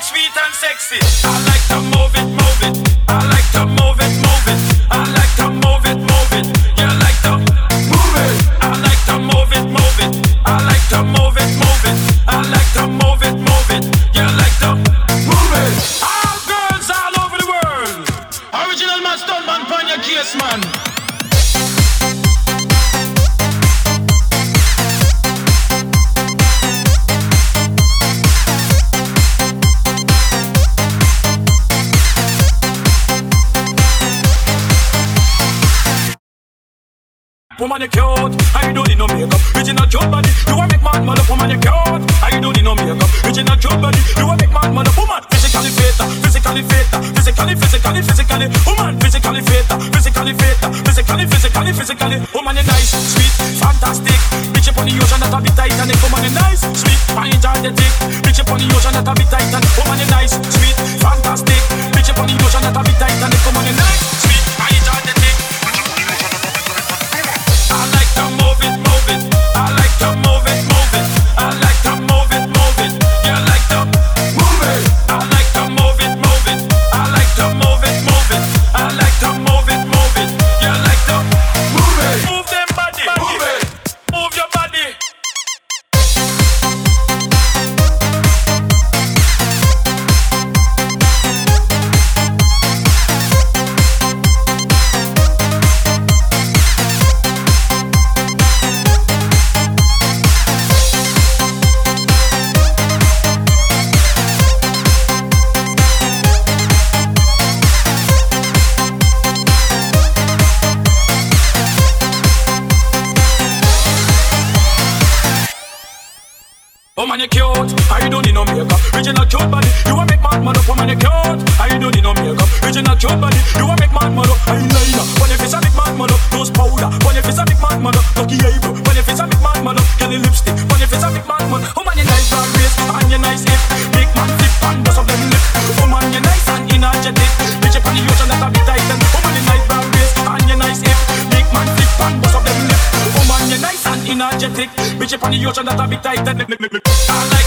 sweet and sexy. I like to move it, move it. I like to move it, move it. I like to move it, move it. You like to move it. I like to move it, move it. I like to move it, move it. I like to move it, move it. You like to move it. All girls all over the world. Original man, stuntman, pan your case, man. Woman, you cute, I don't need no makeup. Original cute body, you a make man mother. Woman, you cute, I don't need no makeup. Original cute body, you a make man mother. Woman, physically fit, physically fit, physically. Woman, physically fit, physically. Woman, you nice, sweet, fantastic. Bitch up on the ocean that a bit Titanic. Woman, you nice, sweet, energetic. Bitch up on the ocean that a bit Titanic. Woman, you nice, sweet, fantastic. Bitch up on the ocean that a bit Titanic. Woman, you nice, sweet, energetic. I like to move it, move it. I like to move it, move it. I like to move it, move it. You like to move it. I like to move it, move it. I like to move it, move it. I like to move it, move it. You like to move it. Move them body, move it. Move your body. Woman, you cute, I don't need no makeup. Original cute body, you a make man mother. Woman, you cute, I don't need no makeup. Original cute body, you a make man mother. Eyeliner, when your face a make man mother. Nose powder, when your face a make man mother. Lucky eyebrow, when your face a make man mother. Kelly lipstick, when your face a make man mother. Woman, you nice and waist, and you nice hip. Big man flip and bust up them lip. Woman, you nice and energetic. Bitch up on the ocean that a bit tight. Woman, you nice and waist, and you nice hip. Big man flip and bust up them lip. Woman, you nice and energetic. Bitch up on the ocean that a bit tight. I like